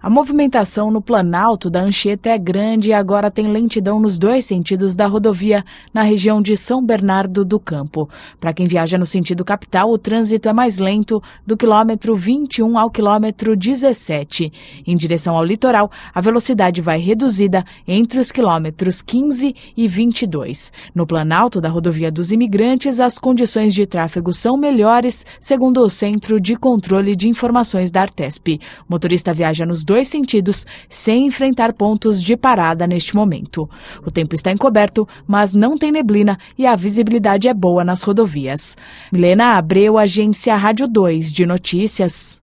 A movimentação no Planalto da Anchieta é grande e agora tem lentidão nos dois sentidos da rodovia na região de São Bernardo do Campo. Para quem viaja no sentido capital, o trânsito é mais lento do quilômetro 21 ao quilômetro 17. Em direção ao litoral, a velocidade vai reduzida entre os quilômetros 15 e 22. No Planalto da rodovia dos Imigrantes, as condições de tráfego são melhores, segundo o Centro de Controle de Informações da Artesp. O motorista viaja nos dois sentidos, sem enfrentar pontos de parada neste momento. O tempo está encoberto, mas não tem neblina e a visibilidade é boa nas rodovias. Milena Abreu, Agência Rádio 2 de Notícias.